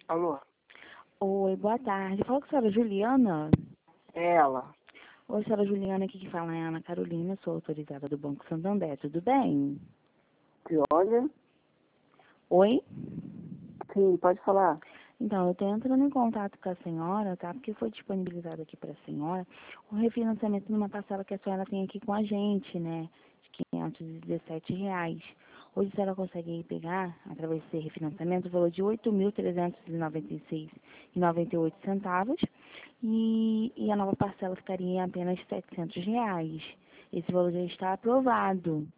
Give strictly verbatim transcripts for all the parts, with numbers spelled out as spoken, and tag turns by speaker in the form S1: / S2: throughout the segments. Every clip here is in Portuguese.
S1: Alô?
S2: Oi, boa tarde. Fala com a senhora Juliana.
S1: É ela.
S2: Oi, senhora Juliana, aqui que fala é a Ana Carolina, sou autorizada do Banco Santander, tudo bem?
S1: Que olha?
S2: Oi?
S1: Sim, pode falar.
S2: Então, eu estou entrando em contato com a senhora, tá? Porque foi disponibilizado aqui para a senhora o refinanciamento numa parcela que a senhora tem aqui com a gente, né? De quinhentos e dezessete reais. Hoje a senhora consegue pegar, através desse refinanciamento, o valor de oito mil trezentos e noventa e seis reais e noventa e oito centavos e, e a nova parcela ficaria em apenas setecentos reais. Esse valor já está aprovado.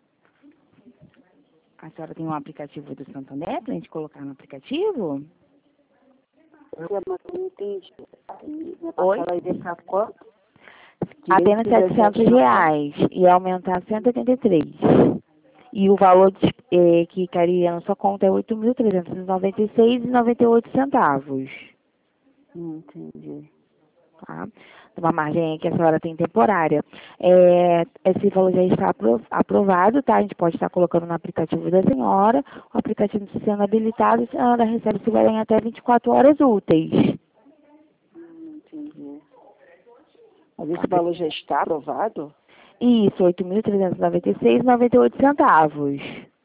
S2: A senhora tem um aplicativo do Santander para a gente colocar no aplicativo?
S1: Eu não entendi. Minha
S2: Oi?
S1: parcela ia ficar quanto?
S2: Apenas setecentos reais e aumentar cento e oitenta e três. E o valor de, eh, que cairia na sua conta é oito mil trezentos e noventa e seis reais e noventa e oito centavos.
S1: Não entendi.
S2: Tá? Uma margem aí que a senhora tem temporária. É, esse valor já está apro- aprovado, tá? A gente pode estar colocando no aplicativo da senhora. O aplicativo sendo habilitado, a senhora recebe esse valor em até vinte e quatro horas úteis.
S1: Não entendi. Mas esse valor já está aprovado?
S2: Isso, oito mil trezentos e noventa e seis reais e noventa e oito centavos.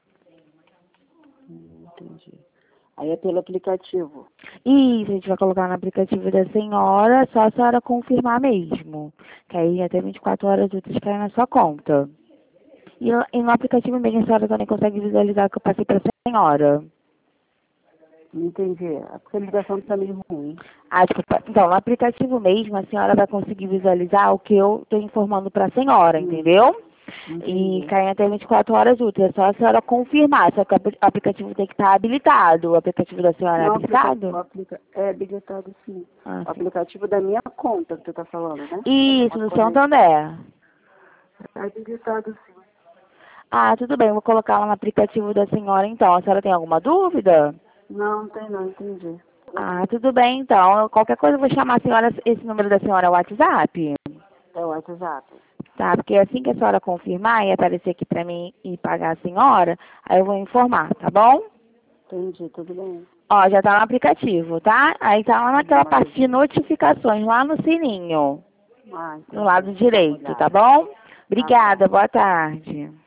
S1: Não entendi. Aí é pelo aplicativo.
S2: Isso, a gente vai colocar no aplicativo da senhora, só a senhora confirmar mesmo. Que aí até vinte e quatro horas úteis cai na sua conta. E, no- e no aplicativo mesmo a senhora também consegue visualizar o que eu passei para a senhora.
S1: Não entendi. A ligação está meio ruim.
S2: Ah, desculpa. Então, no aplicativo mesmo, a senhora vai conseguir visualizar o que eu estou informando para a senhora,
S1: Hum,
S2: entendeu? E
S1: entendi.
S2: cai até vinte e quatro horas úteis. É só a senhora confirmar. Só que o apli- aplicativo tem que estar habilitado. O aplicativo da senhora é
S1: Não, aplica... o
S2: habilitado?
S1: aplica... é habilitado sim.
S2: Ah,
S1: O
S2: sim.
S1: aplicativo da minha conta que tu tá falando, né?
S2: Isso,
S1: Uma
S2: no
S1: corrente.
S2: Santander.
S1: É habilitado sim.
S2: Ah, tudo bem. Eu vou colocar lá no aplicativo da senhora, então. A senhora tem alguma dúvida?
S1: Não, não tem não, entendi.
S2: Ah, tudo bem, então. Qualquer coisa eu vou chamar a senhora, esse número da senhora é o WhatsApp?
S1: É o WhatsApp.
S2: Tá, porque assim que a senhora confirmar e aparecer aqui pra mim e pagar a senhora, aí eu vou informar, tá bom?
S1: Entendi, tudo bem.
S2: Ó, já tá no aplicativo, tá? Aí tá lá
S1: Não,
S2: naquela parte de
S1: maravilha.
S2: notificações, lá no sininho,
S1: Ah,
S2: no
S1: entendi.
S2: lado
S1: Vou dar uma
S2: direito, tá
S1: olhada.
S2: bom?
S1: Tá bom.
S2: Obrigada, boa tarde.